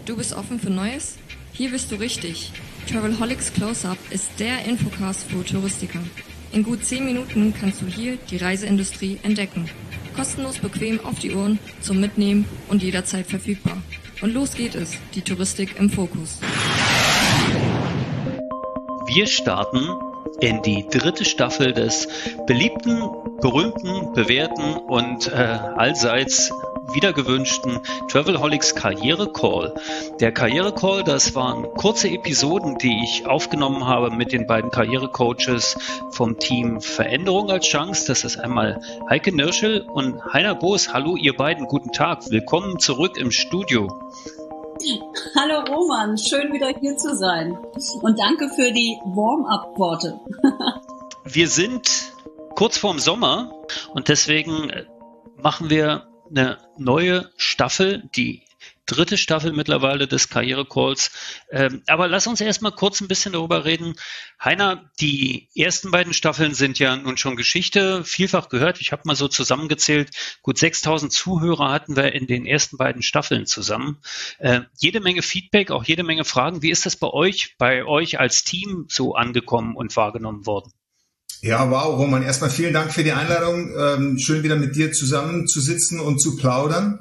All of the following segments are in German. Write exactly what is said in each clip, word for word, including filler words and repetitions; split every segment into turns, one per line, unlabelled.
Du bist offen für Neues? Hier bist du richtig. Travelholics Close-Up ist der Infocast für Touristiker. In gut zehn Minuten kannst du hier die Reiseindustrie entdecken. Kostenlos bequem auf die Ohren, zum Mitnehmen und jederzeit verfügbar. Und los geht es, die Touristik im Fokus.
Wir starten in die dritte Staffel des beliebten, berühmten, bewährten und äh, allseits wiedergewünschten Travelholics Karriere Call. Der Karriere Call, das waren kurze Episoden, die ich aufgenommen habe mit den beiden Karrierecoaches vom Team Veränderung als Chance. Das ist einmal Heike Nirschel und Heiner Boos. Hallo ihr beiden, guten Tag. Willkommen zurück im Studio.
Hallo Roman, schön wieder hier zu sein. Und danke für die Warm-up-Worte.
Wir sind kurz vorm Sommer und deswegen machen wir eine neue Staffel, die dritte Staffel mittlerweile des Karriere-Calls. Ähm, aber lass uns erstmal kurz ein bisschen darüber reden. Heiner, die ersten beiden Staffeln sind ja nun schon Geschichte, vielfach gehört. Ich habe mal so zusammengezählt, gut sechstausend Zuhörer hatten wir in den ersten beiden Staffeln zusammen. Äh, jede Menge Feedback, auch jede Menge Fragen. Wie ist das bei euch, bei euch als Team so angekommen und wahrgenommen worden?
Ja, wow, Roman, erstmal vielen Dank für die Einladung. Ähm, schön wieder mit dir zusammen zu sitzen und zu plaudern.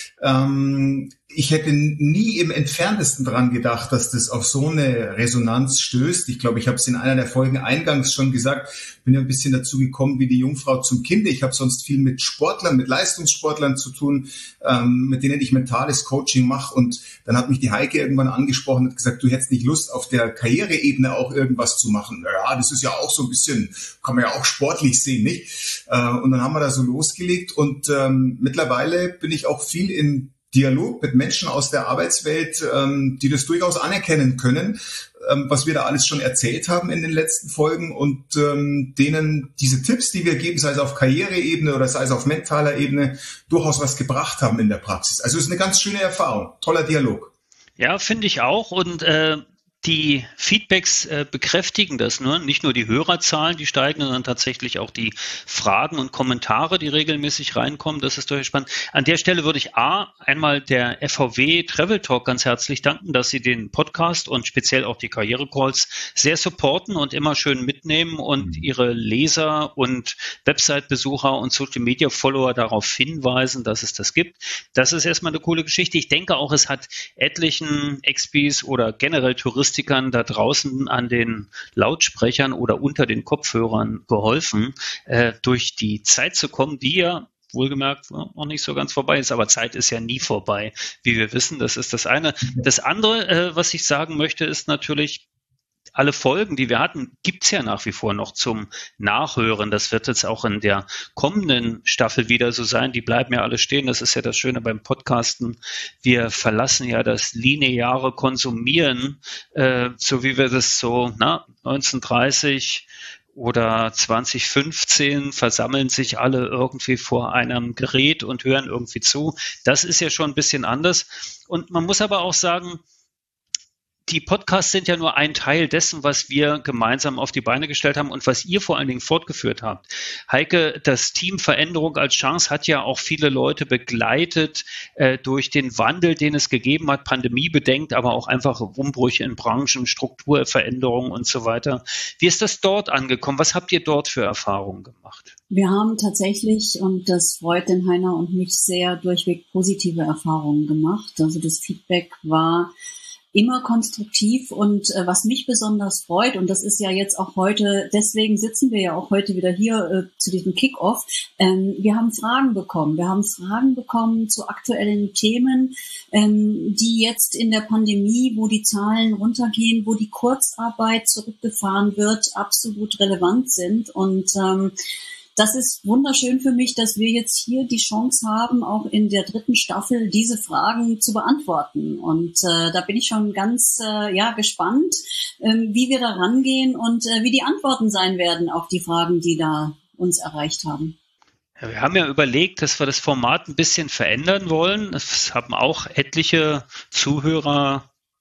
Ähm, ich hätte nie im Entferntesten dran gedacht, dass das auf so eine Resonanz stößt. Ich glaube, ich habe es in einer der Folgen eingangs schon gesagt, bin ja ein bisschen dazu gekommen wie die Jungfrau zum Kind. Ich habe sonst viel mit Sportlern, mit Leistungssportlern zu tun, ähm, mit denen ich mentales Coaching mache. Und dann hat mich die Heike irgendwann angesprochen und gesagt, du hättest nicht Lust, auf der Karriereebene auch irgendwas zu machen. Ja, das ist ja auch so ein bisschen, kann man ja auch sportlich sehen, nicht? Äh, und dann haben wir da so losgelegt und ähm, mittlerweile bin ich auch viel in Dialog mit Menschen aus der Arbeitswelt, ähm, die das durchaus anerkennen können, ähm, was wir da alles schon erzählt haben in den letzten Folgen und ähm, denen diese Tipps, die wir geben, sei es auf Karriereebene oder sei es auf mentaler Ebene, durchaus was gebracht haben in der Praxis. Also es ist eine ganz schöne Erfahrung, toller Dialog.
Ja, finde ich auch und äh die Feedbacks äh, bekräftigen das, ne? Nicht nur die Hörerzahlen, die steigen, sondern tatsächlich auch die Fragen und Kommentare, die regelmäßig reinkommen. Das ist durchaus spannend. An der Stelle würde ich A, einmal der F V W Travel Talk ganz herzlich danken, dass sie den Podcast und speziell auch die Karriere-Calls sehr supporten und immer schön mitnehmen und ihre Leser und Website-Besucher und Social-Media-Follower darauf hinweisen, dass es das gibt. Das ist erstmal eine coole Geschichte. Ich denke auch, es hat etlichen Expis oder generell Touristen da draußen an den Lautsprechern oder unter den Kopfhörern geholfen, äh, durch die Zeit zu kommen, die ja wohlgemerkt noch nicht so ganz vorbei ist, aber Zeit ist ja nie vorbei, wie wir wissen, das ist das eine. Das andere, äh, was ich sagen möchte, ist natürlich, alle Folgen, die wir hatten, gibt's ja nach wie vor noch zum Nachhören. Das wird jetzt auch in der kommenden Staffel wieder so sein. Die bleiben ja alle stehen. Das ist ja das Schöne beim Podcasten. Wir verlassen ja das lineare Konsumieren, äh, so wie wir das so na, neunzehnhundertdreißig oder zwanzig fünfzehn versammeln sich alle irgendwie vor einem Gerät und hören irgendwie zu. Das ist ja schon ein bisschen anders. Und man muss aber auch sagen, die Podcasts sind ja nur ein Teil dessen, was wir gemeinsam auf die Beine gestellt haben und was ihr vor allen Dingen fortgeführt habt. Heike, das Team Veränderung als Chance hat ja auch viele Leute begleitet äh, durch den Wandel, den es gegeben hat, Pandemie bedingt, aber auch einfache Umbrüche in Branchen, Strukturveränderungen und so weiter. Wie ist das dort angekommen? Was habt ihr dort für Erfahrungen gemacht?
Wir haben tatsächlich, und das freut den Heiner und mich sehr, durchweg positive Erfahrungen gemacht. Also das Feedback war immer konstruktiv und äh, was mich besonders freut, und das ist ja jetzt auch heute, deswegen sitzen wir ja auch heute wieder hier äh, zu diesem Kick-Off, ähm, wir haben Fragen bekommen. Wir haben Fragen bekommen zu aktuellen Themen, ähm, die jetzt in der Pandemie, wo die Zahlen runtergehen, wo die Kurzarbeit zurückgefahren wird, absolut relevant sind und ähm, das ist wunderschön für mich, dass wir jetzt hier die Chance haben, auch in der dritten Staffel diese Fragen zu beantworten. Und äh, da bin ich schon ganz äh, ja gespannt, äh, wie wir da rangehen und äh, wie die Antworten sein werden auf die Fragen, die da uns erreicht haben.
Ja, wir haben ja überlegt, dass wir das Format ein bisschen verändern wollen. Es haben auch etliche Zuhörer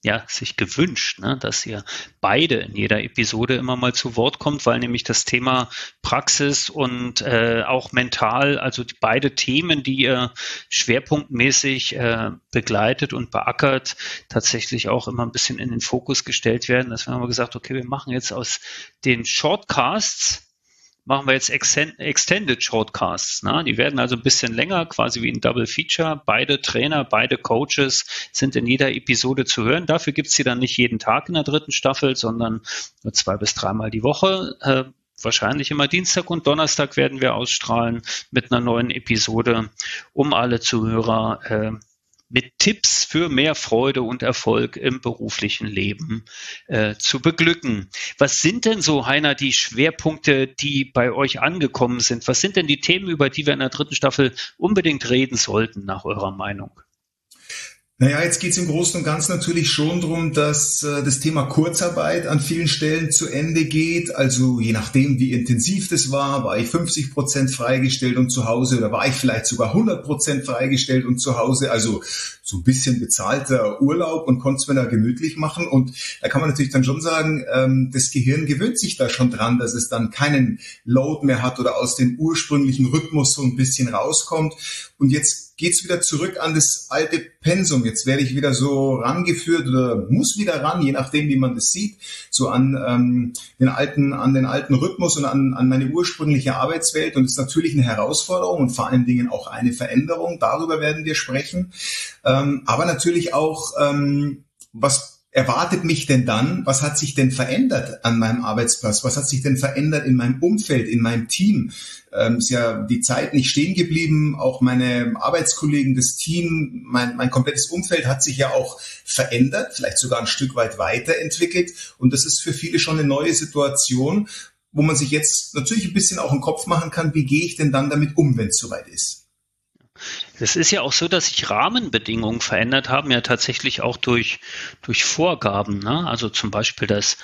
ja, sich gewünscht, ne, dass ihr beide in jeder Episode immer mal zu Wort kommt, weil nämlich das Thema Praxis und äh, auch mental, also die, beide Themen, die ihr schwerpunktmäßig äh, begleitet und beackert, tatsächlich auch immer ein bisschen in den Fokus gestellt werden. Deswegen haben wir gesagt, okay, wir machen jetzt aus den Shortcasts machen wir jetzt Extended Shortcasts. Ne? Die werden also ein bisschen länger, quasi wie ein Double Feature. Beide Trainer, beide Coaches sind in jeder Episode zu hören. Dafür gibt's sie dann nicht jeden Tag in der dritten Staffel, sondern nur zwei bis dreimal die Woche. Äh, wahrscheinlich immer Dienstag und Donnerstag werden wir ausstrahlen mit einer neuen Episode, um alle Zuhörer äh, mit Tipps für mehr Freude und Erfolg im beruflichen Leben äh, zu beglücken. Was sind denn so, Heiner, die Schwerpunkte, die bei euch angekommen sind? Was sind denn die Themen, über die wir in der dritten Staffel unbedingt reden sollten, nach eurer Meinung?
Naja, jetzt geht's im Großen und Ganzen natürlich schon darum, dass äh, das Thema Kurzarbeit an vielen Stellen zu Ende geht. Also je nachdem, wie intensiv das war, war ich fünfzig Prozent freigestellt und zu Hause oder war ich vielleicht sogar hundert Prozent freigestellt und zu Hause. Also so ein bisschen bezahlter Urlaub und konnte es mir da gemütlich machen. Und da kann man natürlich dann schon sagen, ähm, das Gehirn gewöhnt sich da schon dran, dass es dann keinen Load mehr hat oder aus dem ursprünglichen Rhythmus so ein bisschen rauskommt. Und jetzt geht's wieder zurück an das alte Pensum. Jetzt werde ich wieder so rangeführt oder muss wieder ran, je nachdem, wie man das sieht, so an ähm, den alten, an den alten Rhythmus und an, an meine ursprüngliche Arbeitswelt. Und das ist natürlich eine Herausforderung und vor allen Dingen auch eine Veränderung. Darüber werden wir sprechen. Ähm, aber natürlich auch, ähm, was erwartet mich denn dann? Was hat sich denn verändert an meinem Arbeitsplatz? Was hat sich denn verändert in meinem Umfeld, in meinem Team? Ähm, ist ja die Zeit nicht stehen geblieben. Auch meine Arbeitskollegen, das Team, mein, mein komplettes Umfeld hat sich ja auch verändert, vielleicht sogar ein Stück weit weiterentwickelt. Und das ist für viele schon eine neue Situation, wo man sich jetzt natürlich ein bisschen auch einen Kopf machen kann, wie gehe ich denn dann damit um, wenn es soweit ist?
Es ist ja auch so, dass sich Rahmenbedingungen verändert haben, ja tatsächlich auch durch, durch Vorgaben, ne? Also zum Beispiel das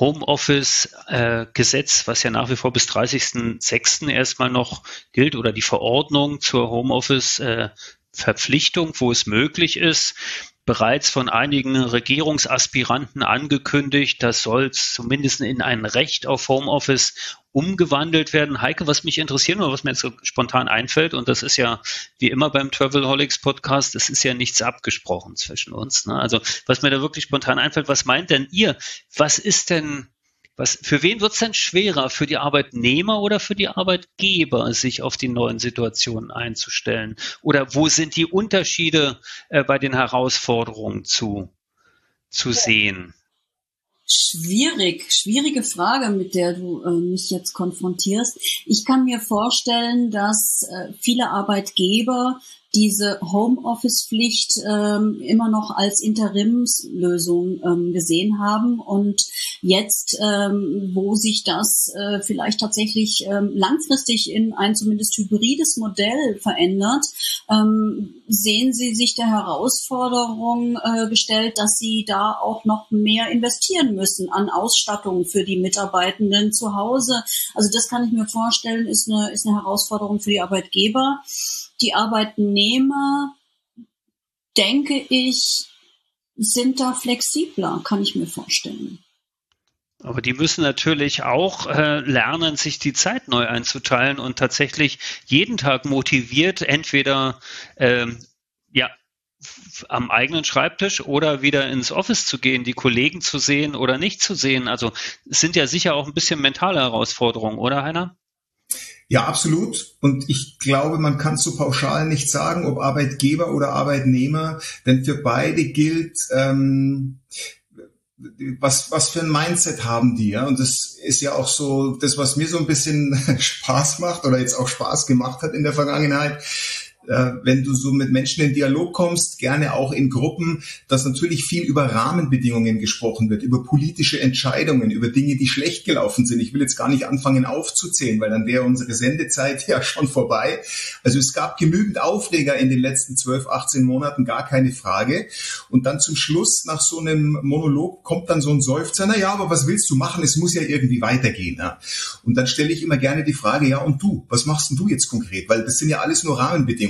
Homeoffice-Gesetz, äh, was ja nach wie vor bis dreißigsten sechsten erstmal noch gilt, oder die Verordnung zur Homeoffice-Verpflichtung, wo es möglich ist, bereits von einigen Regierungsaspiranten angekündigt, das soll zumindest in ein Recht auf Homeoffice umgewandelt werden. Heike, was mich interessiert oder was mir jetzt so spontan einfällt, und das ist ja wie immer beim Travelholics Podcast, es ist ja nichts abgesprochen zwischen uns, ne? Also was mir da wirklich spontan einfällt, was meint denn ihr? Was ist denn, was, für wen wird es denn schwerer? Für die Arbeitnehmer oder für die Arbeitgeber, sich auf die neuen Situationen einzustellen? Oder wo sind die Unterschiede äh, bei den Herausforderungen zu, zu sehen?
Schwierig, schwierige Frage, mit der du äh, mich jetzt konfrontierst. Ich kann mir vorstellen, dass äh, viele Arbeitgeber diese Homeoffice-Pflicht ähm, immer noch als Interimslösung ähm, gesehen haben und jetzt, ähm, wo sich das äh, vielleicht tatsächlich ähm, langfristig in ein zumindest hybrides Modell verändert, ähm, sehen sie sich der Herausforderung äh, gestellt, dass sie da auch noch mehr investieren müssen an Ausstattung für die Mitarbeitenden zu Hause. Also das kann ich mir vorstellen, ist eine, ist eine Herausforderung für die Arbeitgeber. Die Arbeitnehmer, denke ich, sind da flexibler, kann ich mir vorstellen.
Aber die müssen natürlich auch äh, lernen, sich die Zeit neu einzuteilen und tatsächlich jeden Tag motiviert, entweder ähm, ja am eigenen Schreibtisch oder wieder ins Office zu gehen, die Kollegen zu sehen oder nicht zu sehen. Also es sind ja sicher auch ein bisschen mentale Herausforderungen, oder Heiner?
Ja, absolut. Und ich glaube, man kann so pauschal nicht sagen, ob Arbeitgeber oder Arbeitnehmer, denn für beide gilt, ähm, was, was für ein Mindset haben die, ja? Und das ist ja auch so das, was mir so ein bisschen Spaß macht oder jetzt auch Spaß gemacht hat in der Vergangenheit. Wenn du so mit Menschen in Dialog kommst, gerne auch in Gruppen, dass natürlich viel über Rahmenbedingungen gesprochen wird, über politische Entscheidungen, über Dinge, die schlecht gelaufen sind. Ich will jetzt gar nicht anfangen aufzuzählen, weil dann wäre unsere Sendezeit ja schon vorbei. Also es gab genügend Aufreger in den letzten zwölf, achtzehn Monaten, gar keine Frage. Und dann zum Schluss, nach so einem Monolog, kommt dann so ein Seufzer, na ja, aber was willst du machen? Es muss ja irgendwie weitergehen. Ja? Und dann stelle ich immer gerne die Frage, ja und du, was machst denn du jetzt konkret? Weil das sind ja alles nur Rahmenbedingungen.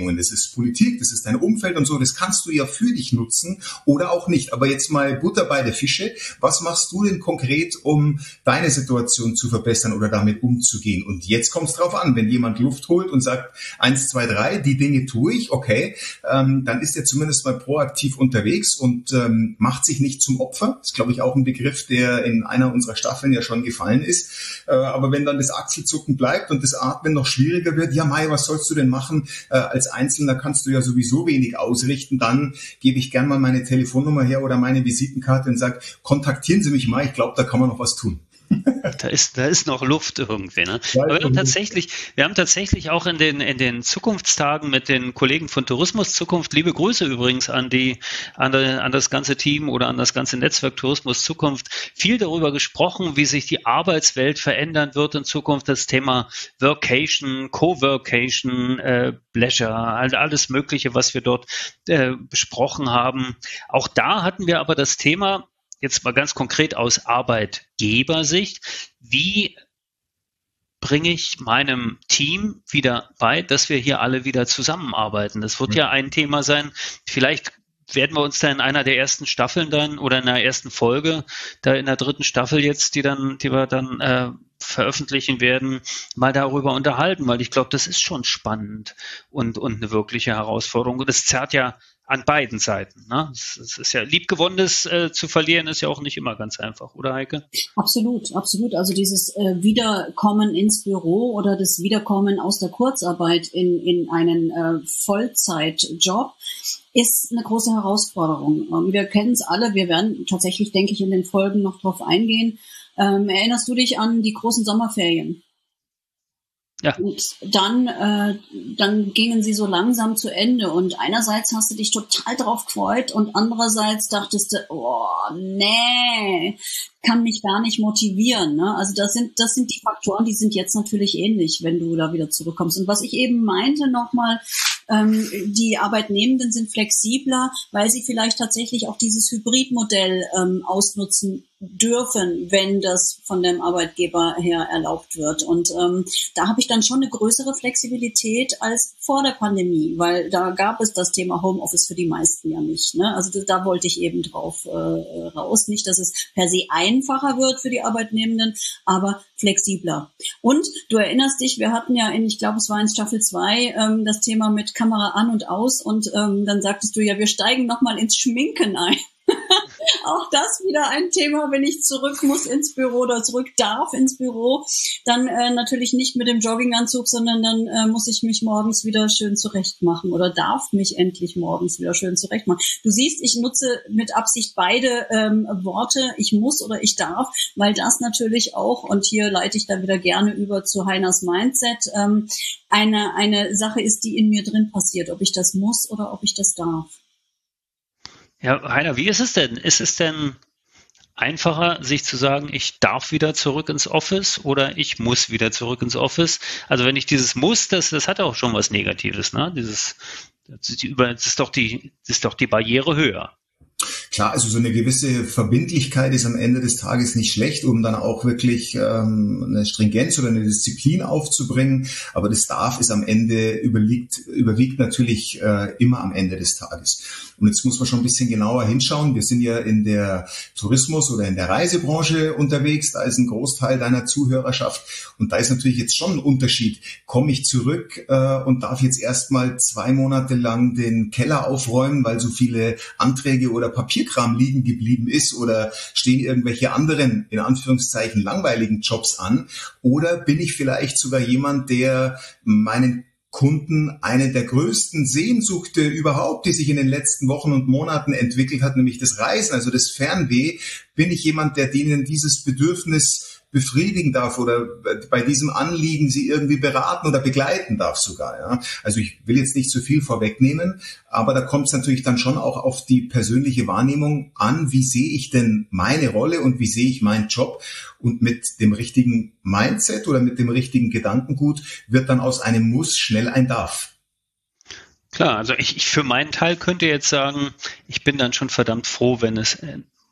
Abweichungen. Das ist Politik, das ist dein Umfeld und so. Das kannst du ja für dich nutzen oder auch nicht. Aber jetzt mal Butter bei der Fische. Was machst du denn konkret, um deine Situation zu verbessern oder damit umzugehen? Und jetzt kommt es drauf an, wenn jemand Luft holt und sagt, eins, zwei, drei, die Dinge tue ich, okay, ähm, dann ist er zumindest mal proaktiv unterwegs und ähm, macht sich nicht zum Opfer. Das ist, glaube ich, auch ein Begriff, der in einer unserer Staffeln ja schon gefallen ist. Äh, aber wenn dann das Achselzucken bleibt und das Atmen noch schwieriger wird, ja Mai, was sollst du denn machen? Äh, als Einzelner kannst du ja sowieso wenig ausrichten. Dann gebe ich gern mal meine Telefonnummer her oder meine Visitenkarte und sage, kontaktieren Sie mich mal, ich glaube, da kann man noch was tun.
Da ist, da ist noch Luft irgendwie, ne? Aber wir haben tatsächlich, wir haben tatsächlich auch in den, in den Zukunftstagen mit den Kollegen von Tourismus Zukunft, liebe Grüße übrigens an die, an, die, an das ganze Team oder an das ganze Netzwerk Tourismus Zukunft, viel darüber gesprochen, wie sich die Arbeitswelt verändern wird in Zukunft, das Thema Workation, Coworkation, äh, Leisure, also alles Mögliche, was wir dort äh, besprochen haben. Auch da hatten wir aber das Thema, jetzt mal ganz konkret aus Arbeitgebersicht, wie bringe ich meinem Team wieder bei, dass wir hier alle wieder zusammenarbeiten? Das wird ja ein Thema sein. Vielleicht werden wir uns da in einer der ersten Staffeln dann oder in der ersten Folge, da in der dritten Staffel jetzt, die dann, die wir dann äh, veröffentlichen werden, mal darüber unterhalten, weil ich glaube, das ist schon spannend und, und eine wirkliche Herausforderung. Und es zerrt ja an beiden Seiten. Ne? Es, es ist ja Liebgewonnenes äh, zu verlieren, ist ja auch nicht immer ganz einfach, oder Heike?
Absolut, absolut. Also dieses äh, Wiederkommen ins Büro oder das Wiederkommen aus der Kurzarbeit in, in einen äh, Vollzeitjob ist eine große Herausforderung. Ähm, wir kennen es alle, wir werden tatsächlich, denke ich, in den Folgen noch drauf eingehen. Ähm, erinnerst du dich an die großen Sommerferien? Ja. Und dann, äh, dann gingen sie so langsam zu Ende und einerseits hast du dich total drauf gefreut und andererseits dachtest du, oh, nee, kann mich gar nicht motivieren. Ne? Also das sind, das sind die Faktoren, die sind jetzt natürlich ähnlich, wenn du da wieder zurückkommst. Und was ich eben meinte nochmal, ähm, die Arbeitnehmenden sind flexibler, weil sie vielleicht tatsächlich auch dieses Hybridmodell ähm, ausnutzen dürfen, wenn das von dem Arbeitgeber her erlaubt wird. Und ähm, da habe ich dann schon eine größere Flexibilität als vor der Pandemie, weil da gab es das Thema Homeoffice für die meisten ja nicht. Ne? Also da, da wollte ich eben drauf äh, raus. Nicht, dass es per se einfacher wird für die Arbeitnehmenden, aber flexibler. Und du erinnerst dich, wir hatten ja in, ich glaube, es war in Staffel zwei, ähm, das Thema mit Kamera an und aus und ähm, dann sagtest du ja, wir steigen nochmal ins Schminken ein. Auch das wieder ein Thema, wenn ich zurück muss ins Büro oder zurück darf ins Büro, dann äh, natürlich nicht mit dem Jogginganzug, sondern dann äh, muss ich mich morgens wieder schön zurechtmachen oder darf mich endlich morgens wieder schön zurechtmachen. Du siehst, ich nutze mit Absicht beide ähm, Worte, ich muss oder ich darf, weil das natürlich auch, und hier leite ich dann wieder gerne über zu Heiners Mindset, ähm, eine, eine Sache ist, die in mir drin passiert, ob ich das muss oder ob ich das darf.
Ja, Heiner, wie ist es denn? Ist es denn einfacher, sich zu sagen, ich darf wieder zurück ins Office oder ich muss wieder zurück ins Office? Also wenn ich dieses Muss, das, das hat auch schon was Negatives, ne? Dieses, das ist, die, das ist doch die, das ist doch die Barriere höher.
Klar, also so eine gewisse Verbindlichkeit ist am Ende des Tages nicht schlecht, um dann auch wirklich ähm, eine Stringenz oder eine Disziplin aufzubringen. Aber das Darf ist am Ende überliegt, überwiegt natürlich äh, immer am Ende des Tages. Und jetzt muss man schon ein bisschen genauer hinschauen. Wir sind ja in der Tourismus- oder in der Reisebranche unterwegs. Da ist ein Großteil deiner Zuhörerschaft. Und da ist natürlich jetzt schon ein Unterschied. Komme ich zurück äh, und darf jetzt erstmal zwei Monate lang den Keller aufräumen, weil so viele Anträge oder Papierkram liegen geblieben ist oder stehen irgendwelche anderen, in Anführungszeichen, langweiligen Jobs an? Oder bin ich vielleicht sogar jemand, der meinen Kunden eine der größten Sehnsüchte überhaupt, die sich in den letzten Wochen und Monaten entwickelt hat, nämlich das Reisen, also das Fernweh, bin ich jemand, der denen dieses Bedürfnis befriedigen darf oder bei diesem Anliegen sie irgendwie beraten oder begleiten darf sogar. Ja. Also ich will jetzt nicht zu viel vorwegnehmen, aber da kommt es natürlich dann schon auch auf die persönliche Wahrnehmung an, wie sehe ich denn meine Rolle und wie sehe ich meinen Job, und mit dem richtigen Mindset oder mit dem richtigen Gedankengut wird dann aus einem Muss schnell ein Darf.
Klar, also ich, ich für meinen Teil könnte jetzt sagen, ich bin dann schon verdammt froh, wenn es äh, mal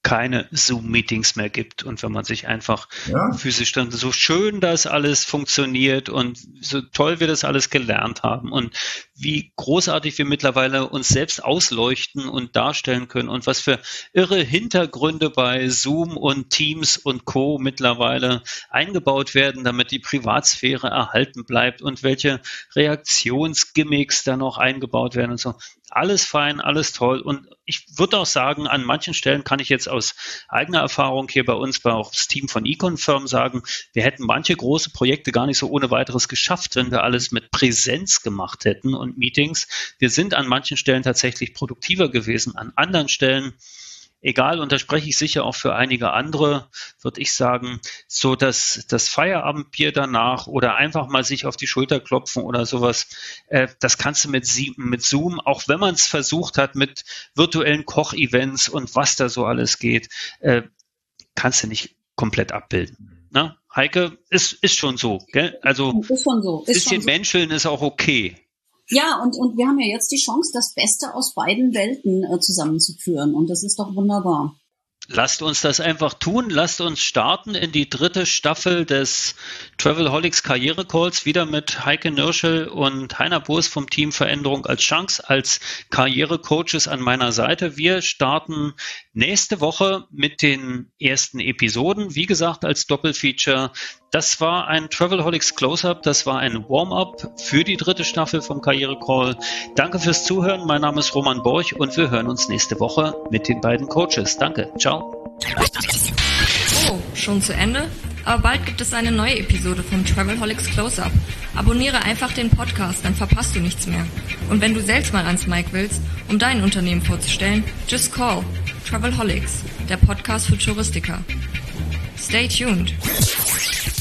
keine Zoom-Meetings mehr gibt und wenn man sich einfach
ja.
physisch dann so schön das alles funktioniert und so toll wir das alles gelernt haben und wie großartig wir mittlerweile uns selbst ausleuchten und darstellen können und was für irre Hintergründe bei Zoom und Teams und Co. mittlerweile eingebaut werden, damit die Privatsphäre erhalten bleibt und welche Reaktionsgimmicks da noch eingebaut werden und so. Alles fein, alles toll und ich würde auch sagen, an manchen Stellen kann ich jetzt aus eigener Erfahrung hier bei uns, bei auch das Team von Econ-Firm sagen, wir hätten manche große Projekte gar nicht so ohne weiteres geschafft, wenn wir alles mit Präsenz gemacht hätten und Meetings. Wir sind an manchen Stellen tatsächlich produktiver gewesen, an anderen Stellen egal, und da spreche ich sicher auch für einige andere, würde ich sagen, so dass das Feierabendbier danach oder einfach mal sich auf die Schulter klopfen oder sowas, äh, das kannst du mit, mit Zoom, auch wenn man es versucht hat mit virtuellen Kochevents und was da so alles geht, äh, kannst du nicht komplett abbilden. Na, Heike, ist, ist schon so, gell? Also
ist schon so. Ist
bisschen
schon so.
Menscheln ist auch okay.
Ja, und, und wir haben ja jetzt die Chance, das Beste aus beiden Welten äh, zusammenzuführen. Und das ist doch wunderbar.
Lasst uns das einfach tun. Lasst uns starten in die dritte Staffel des Travelholics Karriere Calls, wieder mit Heike Nirschel und Heiner Boos vom Team Veränderung als Chance, als Karrierecoaches an meiner Seite. Wir starten nächste Woche mit den ersten Episoden, wie gesagt, als Doppelfeature. Das war ein Travelholics Close-Up, das war ein Warm-Up für die dritte Staffel vom Karriere Call. Danke fürs Zuhören, mein Name ist Roman Borch und wir hören uns nächste Woche mit den beiden Coaches. Danke, ciao.
Oh, schon zu Ende? Aber bald gibt es eine neue Episode vom Travelholics Close-Up. Abonniere einfach den Podcast, dann verpasst du nichts mehr. Und wenn du selbst mal ans Mic willst, um dein Unternehmen vorzustellen, just call Travelholics, der Podcast für Touristiker. Stay tuned.